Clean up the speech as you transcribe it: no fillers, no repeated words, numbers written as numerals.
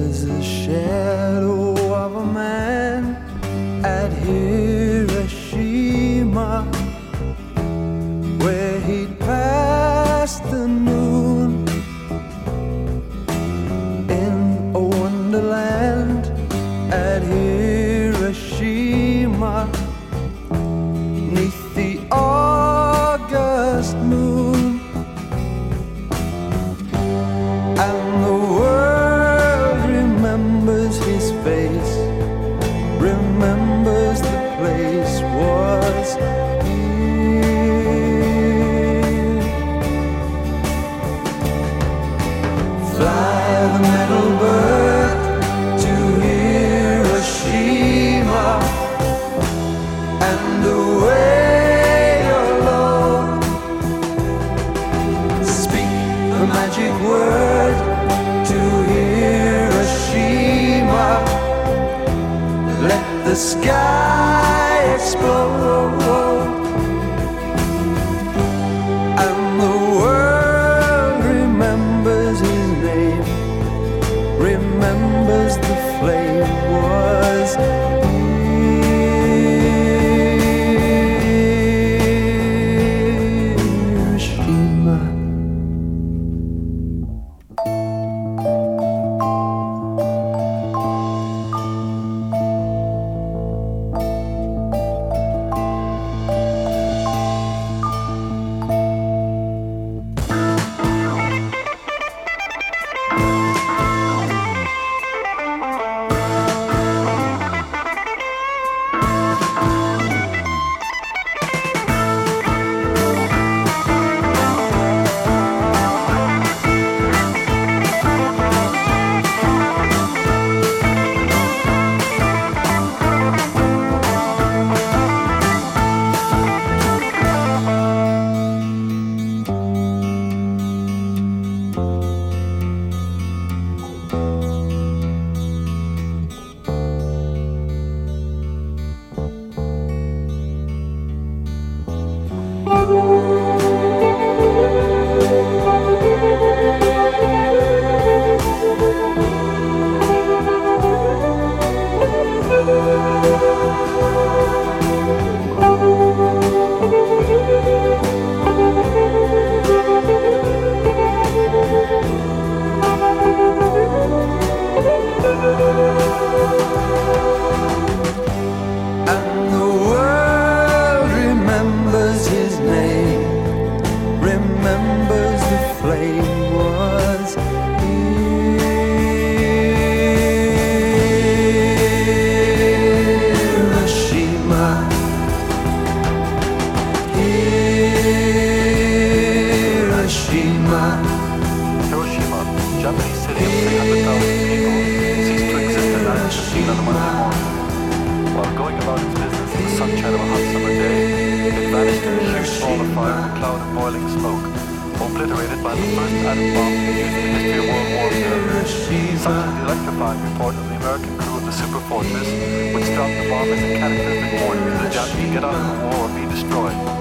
was a shadow of a man at Hiroshima, where he'd passed the noon in a wonderland at Hiroshima, 'neath the August moon. And the world remembers his face, remembers the place was here. Fly the metal bird to Hiroshima and away alone. Speak the magic word to Hiroshima. Let the sky explode. And the world remembers his name, remembers the flame was Hiroshima. And the world remembers his name, remembers the flame was Hiroshima. Hiroshima. Hiroshima, Japanese city of 300,000 people, ceased to exist in 1915 on a Monday morning. While going about its business in the sunshine of a hot summer day, it vanished in a huge ball of fire and a cloud of boiling smoke, obliterated by the first atom bomb used in the history of World War II. Such is the electrifying report of the American crew of the Super Fortress, which dropped the bomb as a cataclysmic warning to the Japanese get out of the war or be destroyed.